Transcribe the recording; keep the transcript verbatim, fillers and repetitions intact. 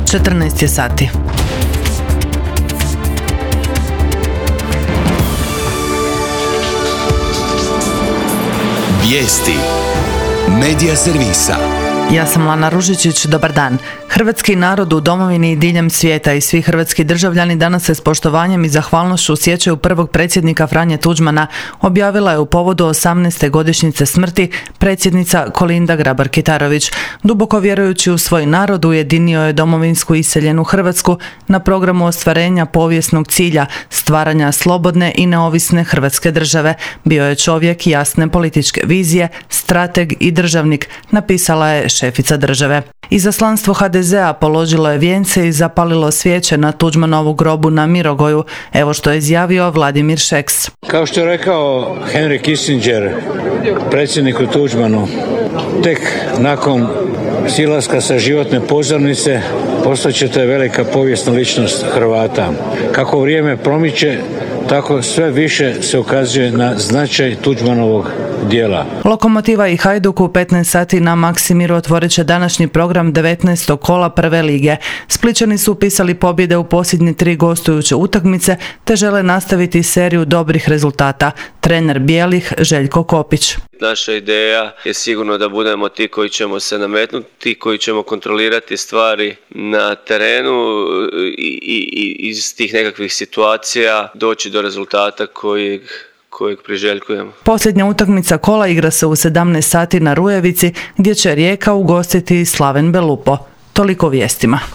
četrnaest je sati. Vijesti Medija servisa. Ja sam Lana Ružičić, dobar dan. Hrvatski narod u domovini i diljem svijeta i svi hrvatski državljani danas se s poštovanjem i zahvalnošću sjećaju prvog predsjednika Franje Tuđmana, objavila je u povodu osamnaeste godišnjice smrti predsjednica Kolinda Grabar-Kitarović. Duboko vjerujući u svoj narod, ujedinio je domovinsku iseljenu Hrvatsku na programu ostvarenja povijesnog cilja stvaranja slobodne i neovisne Hrvatske države. Bio je čovjek jasne političke vizije, strateg i državnik, napisala je šefica države. Izaslanstvo ha de zea položilo je vijence i zapalilo svijeće na Tuđmanovu grobu na Mirogoju. Evo što je izjavio Vladimir Šeks. Kao što je rekao Henry Kissinger, predsjedniku Tuđmanu, tek nakon silaska sa životne pozornice postaće to je velika povijesna ličnost Hrvata. Kako vrijeme promiče, tako sve više se ukazuje na značaj Tuđmanovog djela. Lokomotiva i Hajduk u petnaest sati na Maksimiru otvorit će današnji program devetnaestog kola prve lige. Splićani su upisali pobjede u posljednje tri gostujuće utakmice te žele nastaviti seriju dobrih rezultata. Trener bijelih Željko Kopić. Naša ideja je sigurno da budemo ti koji ćemo se nametnuti, koji ćemo kontrolirati stvari na terenu i, i, i iz tih nekakvih situacija doći do rezultata kojeg kojeg priželjkujemo. Posljednja utakmica kola igra se u sedamnaest sati na Rujevici, gdje će Rijeka ugostiti Slaven Belupo. Toliko vijestima.